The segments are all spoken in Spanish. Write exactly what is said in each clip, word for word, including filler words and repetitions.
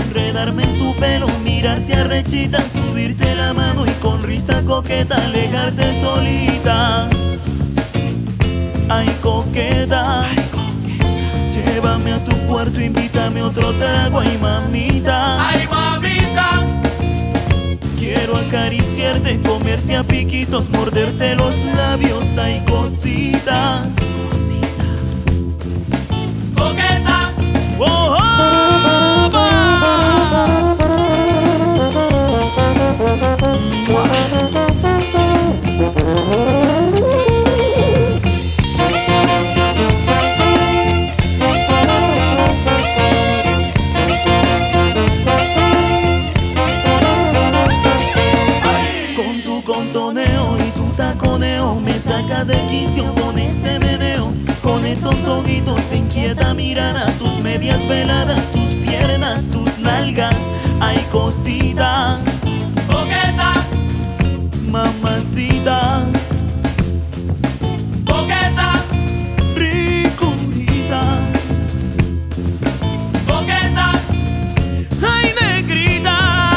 enredarme en tu pelo, mirarte arrechita, subirte la mano y con risa coqueta alejarte solita. Ay, coqueta, ay, coqueta, llévame a tu cuarto, invítame otro trago, ay, mamita. Ay, mamita, quiero acariciarte, comerte a piquitos, morderte los labios, ay, cosita. Cosita. coqueta, Oh, oh, oh. Con tu contoneo y tu taconeo me saca de quicio con ese meneo. Con esos ojitos te inquieta mirada, tus medias veladas, tus piernas, tus nalgas, ay, cosita. coqueta, Mamacita, coqueta, ricorita, coqueta, ay, negrita.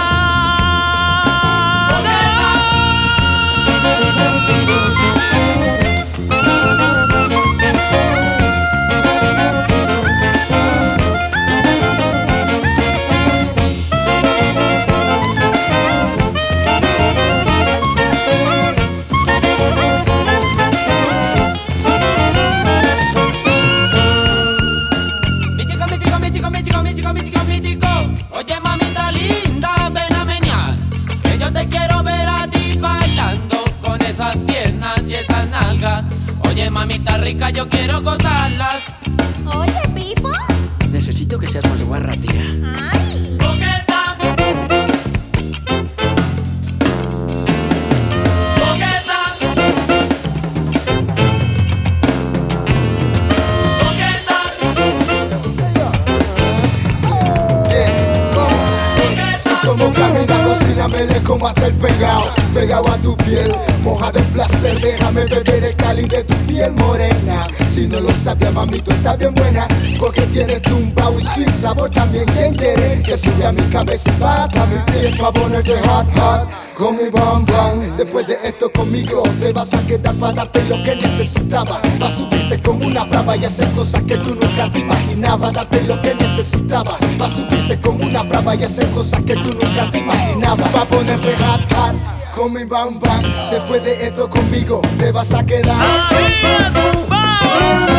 Mi chico, mi chico, mi chico, mi chico, mi chico, mi chico, mi chico. Oye, mamita linda, ven a menear, que yo te quiero ver a ti bailando con esas piernas y esas nalgas. Oye, mamita rica, yo quiero gozarlas. Oye, Pipo. Necesito que seas más guarra, tía. Ay. Coqueta, coqueta, coqueta, Como camina, cocínamele como hasta el pegado, pegado a tu piel, mojado en placer, déjame beber el cáliz de tu piel morena. Si no lo sabía, mami, tú estás bien buena, porque tienes tumbao y sweet sabor también ginger, que sube a mi cabeza y baja a mi piel pa' ponerte hot, hot, con mi bam bam. Después de esto conmigo te vas a quedar para darte lo que necesitaba, pa' subirte como una brava y hacer cosas que tú nunca te imaginabas, darte lo que necesitaba, pa' subirte como una brava y hacer cosas que tú nunca te imaginabas, pa' ponerte hot, hot, con mi bam bam. Después de esto conmigo te vas a quedar. Arriba tu mano.